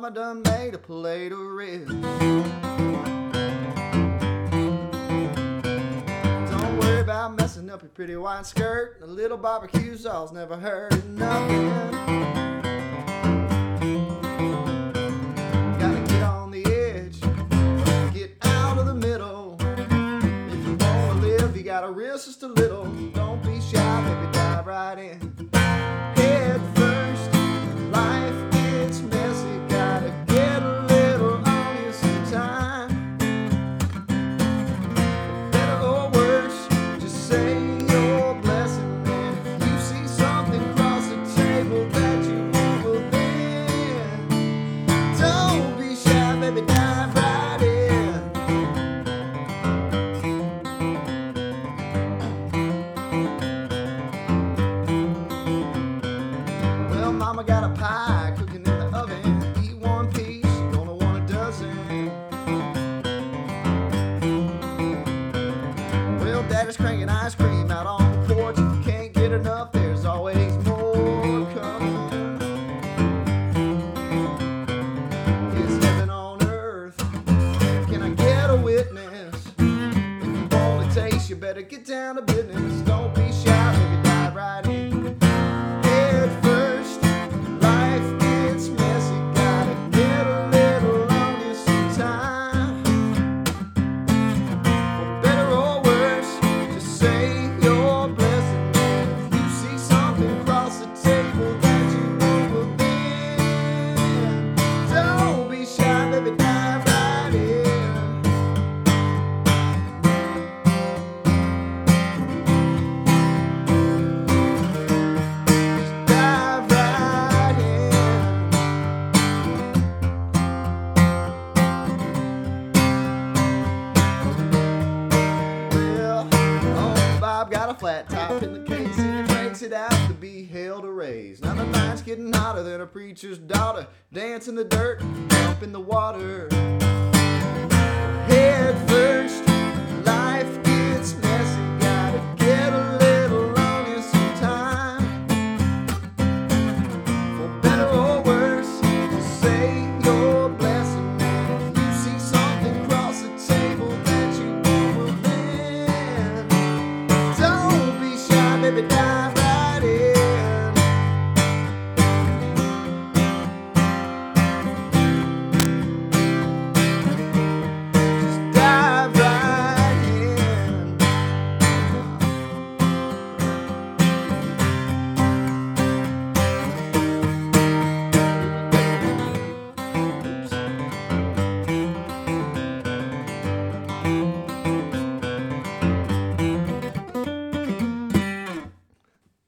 mama done made a plate of ribs. Don't worry about messing up your pretty white skirt. A little barbecue sauce never hurt nothing. Gotta get on the edge, get out of the middle. If you wanna live, you gotta risk just a little. Don't be shy, baby, dive right in. Head first, life gets messy. Gotta get a little on you sometime. Better or worse, just say your blessing. And if you see something across the table that you want, well then don't be shy, baby, dive right in. Well, mama got a pie cooking in the oven. Eat one piece, you're gonna want a dozen. Well, daddy's cranking ice cream out on the porch. If you can't get enough, there's always more coming. It's heaven on earth. Can I get a witness? If you want to taste, you better get down to business. Don't be shy, baby, dive right in. Head first, life gets messy. Gotta get a little on you sometime. For better or worse, just say your blessing. If you see something across the table that you want, well then don't be shy, baby, dive right in. Dive right in. Well, Uncle Bob got a flat top in the case, and he breaks it out to be hell to raise. Now the night's getting hotter than a preacher's daughter. Dance in the dirt, jump in the water.